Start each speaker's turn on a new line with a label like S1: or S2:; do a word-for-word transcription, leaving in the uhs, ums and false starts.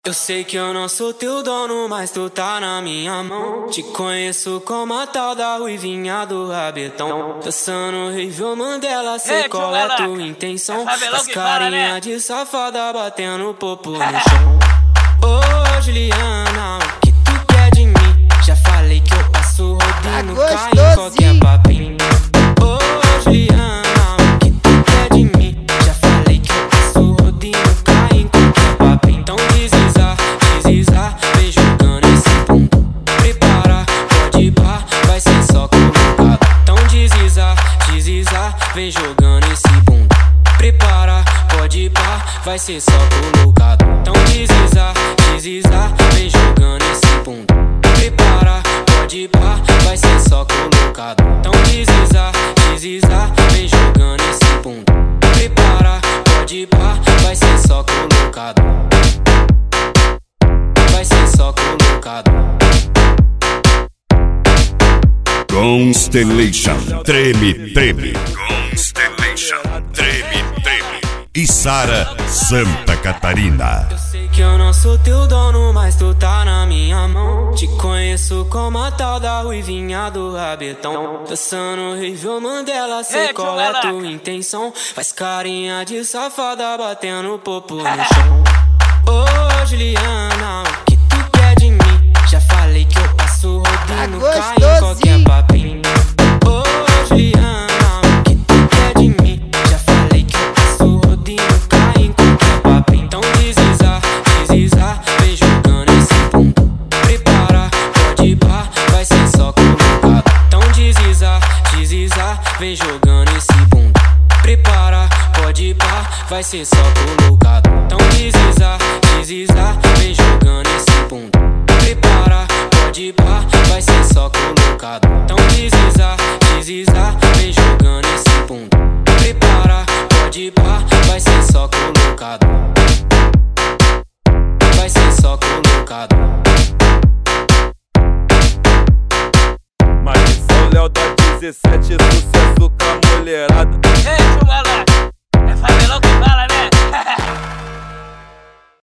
S1: Eu sei que eu não sou teu dono, mas tu tá na minha mão. Te conheço como a tal da ruivinha do rabetão. Dançando Rivel Mandela, sei qual é tua intenção. As carinha de safada batendo popo no chão. Ô Juliana, o que tu quer de mim? Já falei que eu passo rodinho, cai em qualquer papinho. Ô Juliana, o que tu quer de mim? Já falei que eu passo rodinho, cai em qualquer papinho. Então deslizar, deslizar, vem jogando esse bumbum. Prepara, pode ir pá, vai ser só colocado. Então deslizar, deslizar, vem jogando esse bumbum. Prepara, pode ir pá, vai ser só colocado. Então deslizar, deslizar, vem jogando esse bumbum. Prepara, pode ir pá, vai ser só colocado. Então deslizar, deslizar, vem jogando esse bumbum. Prepara, pode ir pá, vai ser só colocado. Vai ser só colocado.
S2: Constellation, treme, treme. Constellation, treme, treme. E Sara, Santa Catarina.
S1: Eu sei que eu não sou teu dono, mas tu tá na minha mão. Te conheço como a tal da ruivinha do rabetão. Dançando Rivel Mandela, sei
S3: Ei,
S1: qual é tua intenção. Faz carinha de safada batendo popo no chão. Ô Juliana, o que tu quer de mim? Já falei que eu passo rodinho, cai em qualquer papinho. Ô Juliana, o que tu quer de mim? Já falei que eu passo rodinho, cai em qualquer papinho. Então deslizar, deslizar, vem jogando esse bumbum. Prepara, pode ir pá, vai ser só colocado. Então deslizar, deslizar, vem jogando esse bumbum. Prepara, pode ir pá, vai ser só colocado. Então deslizar, deslizar, vem jogando esse bumbum. Prepara, pode ir pá, vai ser só colocado. Então deslizar, deslizar, vem jogando esse bumbum. Prepara, pode ir pá, vai ser só colocado. Vai ser só colocado.
S4: Marquinhos Léo da dezessete, sucesso com a mulherada.
S3: Ei, chumalá, é favelão que fala, né?